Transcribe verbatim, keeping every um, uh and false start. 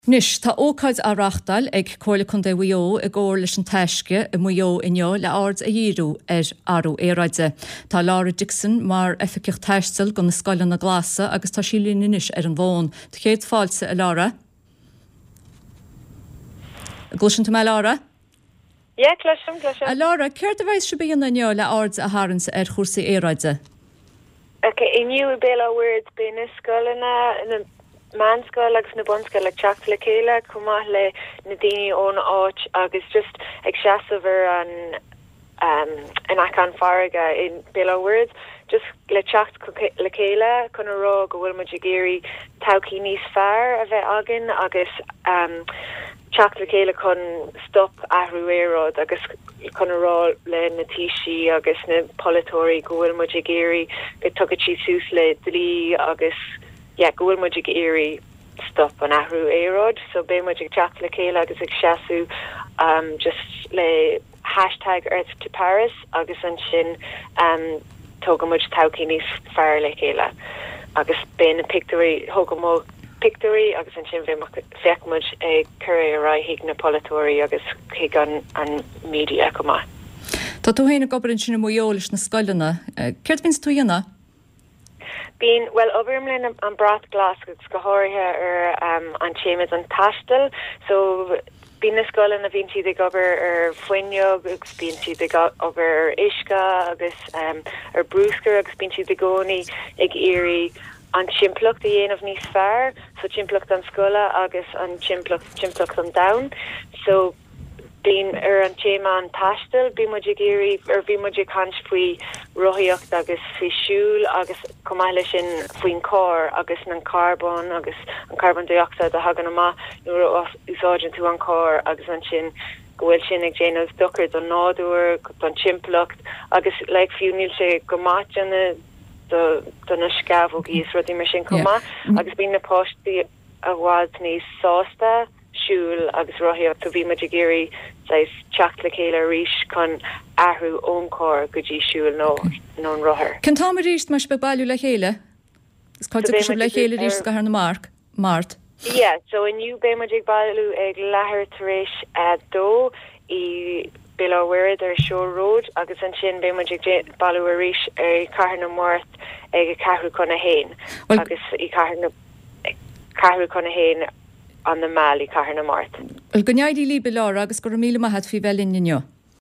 Nis tá ócaid a rachtal ag cóla chun de bhuio a ggóir leis an teisce i muo inneo le ard a dhíú ar arú éráide. Tá Laura Dixon mar efficiocht teistil go na scoile na glasa agus tá sílín inis ar an bhón. Tá chéad fáilte a Laura? Gluisin tú me Laura? Ja, cloisiom, cloisiom. A Laura, céir a bheith sibíon inneo le ard a háransa ar chósaí éráide? Ok, iniu i béla words bé na scoile na manscoil agus na bunscoil le teach le céile cumá le na daoine ón áit agus just ag seasamhar an um, an acan farga in béla words just le teach le céile chun a rá go bhfuil muid géirí taucí níos fearr a bheith agin agus um, teach le céile chun stop ahrú éród agus chun a rá le na tíisi agus na polytóirí go bhfuil muid géirí go tugad sí sús le dlí agus yeah, go bhfuil muid éirí stop an ahrú éród, so bé muid teach le céile agus ag seaú um, just le hashtag Earth to Paris agus an sin um, tóga muid taucí níos fearr le céile agus bé na picturí thóga mó picturí agus an sin bhé feic muid ag curé a ra hiag na polytóirí agus hiag an, an media comá. Tá tú héanana gobar an sin muo leis na scoilena. Ceirt vins tú dhéanana? Bín well overmlin an brat glas go háirithe ar um, an chéimiid an tastal, so bín na scoilena a bhín siad ag obair ar foiineog agus bín siad ag obair ar isca agus um, ar brúscar agus bín siad ag gcónaí ag éirí an timpplacht a dhéanamh níos fearr, so timpplacht an scoile agus an timpplacht timpplacht an down, so bín ar an téma an tastal, bí muid géirí ar bhí muid cant faoi roiíocht agus faoi siúl agus cumáile sin faoin cór agus an carbon agus an carbon dioxide a hagan amá nuair úsáidin tú an cór agus an sin gohfuil sin ag déanamh duchar don nádúir don timpplacht agus le like, fiúníil sé go máteanna donna scabh ó gíos rudí mar sin comá agus bín na postí a bhád níos sásta siúl agus roiíocht tú bhí muid géirí teach le céile ríis chun ahrú óncór go dtí siúil nó nó an rothair. Can tá mar ríist mar bailú le chéile? Is cáilte go le chéile ríist go na mark mart? Yeah, so iniu bé muid ag bailú ag lethir tar éis dó i Billowweird ar Shore Road agus an sin bé muid ag bailú a ríis ar Carr na Mort ag carhrú chun a héin agus i carhrú chun a héin an na Mali Carr na Mort. Well, go neidí líbe Laura agus go míle maithad fi bhelin inneo.